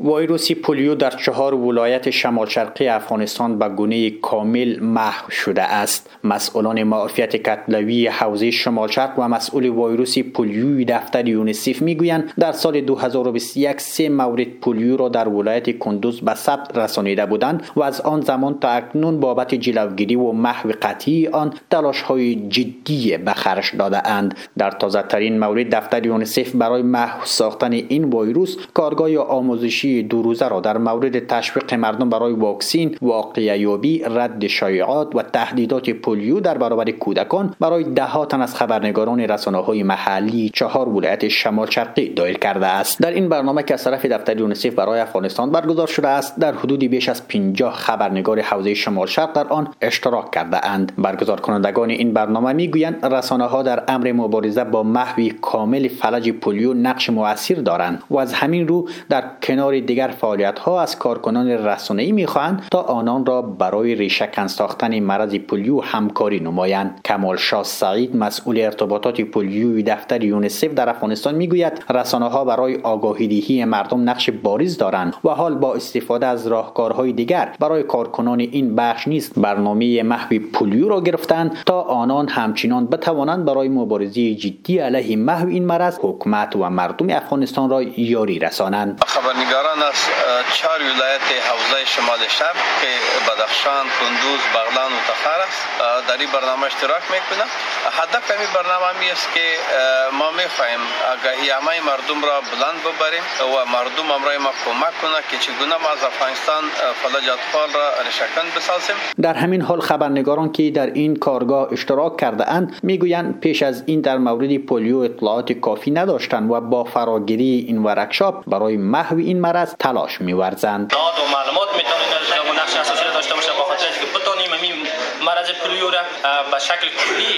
ویروس پولیو در 4 ولایت شمال شرقی افغانستان به گونه کامل محو شده است. مسئولان معافیت کتلوی حوزه شمال شرق و مسئول ویروس پولیوی دفتر یونیسف میگویند در سال 2021 3 مورد پولیو را در ولایت کندوز به ثبت رسانیده بودند و از آن زمان تا اکنون بابت جلوگیری و محو قطعی آن تلاش‌های جدی به خرج داده اند. در تازه ترین مورد دفتر یونیسف برای محو ساختن این ویروس کارگاه آموزشی 2 روزه را در مورد تشویق مردم برای واکسین، واقعه یابی، رد شایعات و تهدیدات پولیو در برابر کودکان برای 10 تن از خبرنگاران رسانه‌های محلی 4 ولایت شمال شرقی دایر کرده است. در این برنامه که از طرف دفتر یونیسف برای افغانستان برگزار شده است، در حدود بیش از 50 خبرنگار حوزه شمال شرق در آن اشتراک کرده اند. برگزار کنندگان این برنامه میگویند رسانه‌ها در امر مبارزه با محو کامل فلج پولیو نقش مؤثر دارند و از همین رو در کنار دیگر فعالیت‌ها از کارکنان رسانه‌ای می‌خواهند تا آنان را برای ریشه‌کن ساختن مرض پولیو همکاری نمایند. کمال شاه سعید، مسئول ارتباطات پولیوی دفتر یونیسف در افغانستان میگوید رسانه‌ها برای آگاهی‌دهی مردم نقش بارز دارند و حال با استفاده از راهکارهای دیگر برای کارکنان این بخش نیز برنامه محو پولیو را گرفتند تا آنان همچنان بتوانند برای مبارزه جدی علیه محو این مرض حکومت و مردم افغانستان را یاری رسانند. خبرنگاران از 4 ولایت حوزه شمال شرق که بدخشان، کندوز، بغلان و تخار است در این برنامه اشتراک میکنند. هدف این برنامه می است که ما میخواهیم آگاهی عامه مردم را بلند ببریم و مردم امرای ما کمک کنند که چگونه ما از افغانستان فلج اطفال را ریشه‌کن بسازیم. در همین حال خبرنگاران که در این کارگاه اشتراک کرده اند میگویند پیش از این در مورد پولیو اطلاعات کافی نداشتند و با فراگیری این ورکشاپ برای محو این مرض تلاش می‌ورزند. داد و معلومات میتونید و نقش اساسی داشته باشه با خاطر اینکه بتونیم این مرض پولیو را به شکل کلی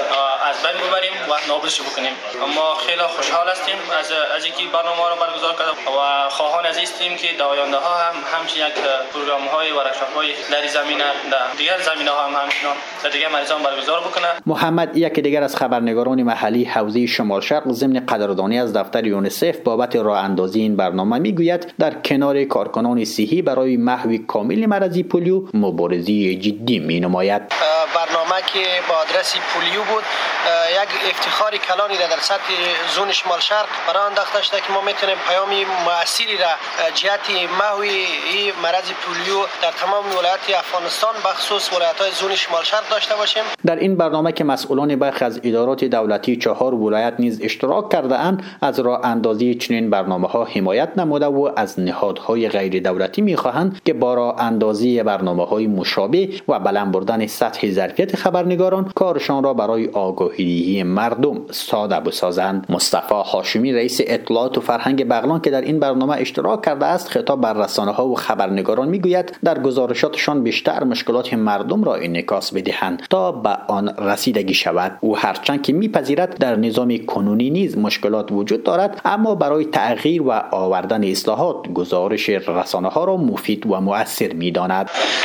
از بین ببریم و نابودش بکنیم. ما خیلی خوشحال هستیم از اینکه برنامه را برگزار کردیم و خواهان عزیز هستیم که در آینده ها هم همچین یک پروگرام های ورکشاپ های در زمینه در دیگر زمینه ها هم همچنان در دیگر مریضان برگزار بکنه. محمد، یکی دیگر از خبرنگاران محلی حوزه شمال شرق، ضمن قدردانی از دفتر یونیسف بابت راه اندازی این برنامه میگوید در کنار کارکنان صحی برای محو کامل مرض پولیو مبارزه جدی مینماید. برنامه که با آدرس پولیو بود یک افتخار کلانی را در سطح زون شمال شرق برای انداخته شده که ما میتونیم پیامی مؤثری را جهت محو این مرض پولیو در تمام ولایات افغانستان بخصوص ولایت‌های زون شمال شرق داشته باشیم. در این برنامه که مسئولان برخی از ادارات دولتی 4 ولایت نیز اشتراک کرده اند، از راه اندازی چنین برنامه‌ها حمایت نموده و از نهادهای غیر دولتی می‌خواهند که با راه اندازی برنامه‌های مشابه و بلند بردن سطح ظرفیت خبرنگاران کارشان را برای آگاهی‌دهی مردم ساده بسازند. مصطفی هاشمی، رئیس اطلاعات و فرهنگ بغلان که در این برنامه اشتراک کرده است، خطاب بر رسانه‌ها و خبرنگاران میگوید در گزارشاتشان بیشتر مشکلات مردم را انعکاس بدهند تا به آن رسیدگی شود. او هرچند که میپذیرد در نظام کنونی نیز مشکلات وجود دارد، اما برای تغییر و آوردن اصلاحات گزارش رسانه‌ها را مفید و مؤثر می‌داند.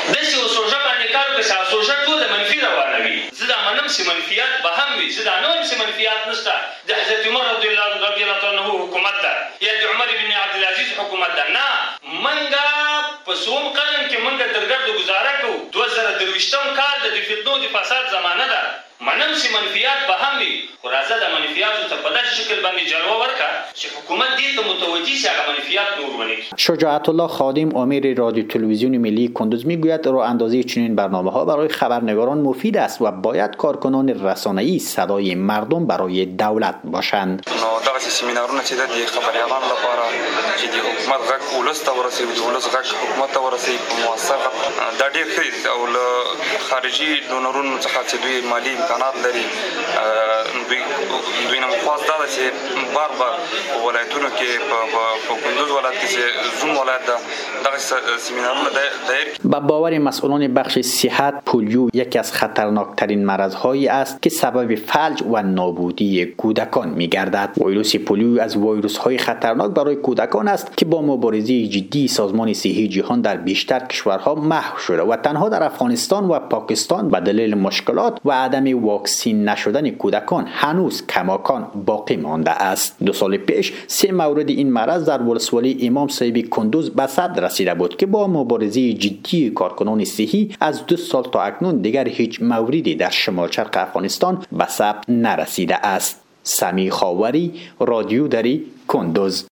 منفیات به هم وي زه دا نور منفیات نشته د حضرت عمر رضی الله عنه حکومت ده یا د عمر بن عبدالعزیز حکومت ده نه منګه په سوم قرن کې منګه درګرد گزاره کو 2023م کال د فتنو د فساد زمانه ده منم سي منفیات به هم وي خو راځه د منفیاتو ته په داسې شکل باندې جلوه ورکړه چې حکومت دې ته متوجه شي هغه منفیات نور ونکړي. شجاعت الله خادم، امیر رادیو تلویزیون ملی کندوز میگوید راه اندازی چنین برنامه‌ها برای خبرنگاران مفید است و باید کارکنان رسانه‌ای صدای مردم برای دولت باشند. نو دغه سیمینارونه چې د خبريالانو لپاره چې د حکومت غږ ولس ته ورسوي د ولس غږ حکومت ته ورسوي په موثقه دا ډېر ښه دي او له خارجي ډونرونو څخه چې دوی مالی امکانات لري دوی نه خاص دا چې بار ولایتونو کې په کندوز ولایت کې زوم ولایت دغه سیمینارونه دایر. با باور مسئولان بخش صحت، پولیو یکی از خطرناکترین مرض‌هایی است که سبب فلج و نابودی کودکان می‌گردد. ویروس پولیو از ویروس‌های خطرناک برای کودکان است که با مبارزه جدی سازمان صحی جهان در بیشتر کشورها محو شده و تنها در افغانستان و پاکستان به دلیل مشکلات و عدم واکسین نشدن کودکان هنوز کماکان باقی مانده است. 2 سال پیش 3 مورد این مرض در ولسوالی امام صاحب کندوز به صد رسیده بود که با مبارزه جدی کارکنان صحی از 2 سال تا اکنون دیگر هیچ موردی در شمال شرق افغانستان به ثبت نرسیده است. سمی خاوری، رادیو دری، کندوز.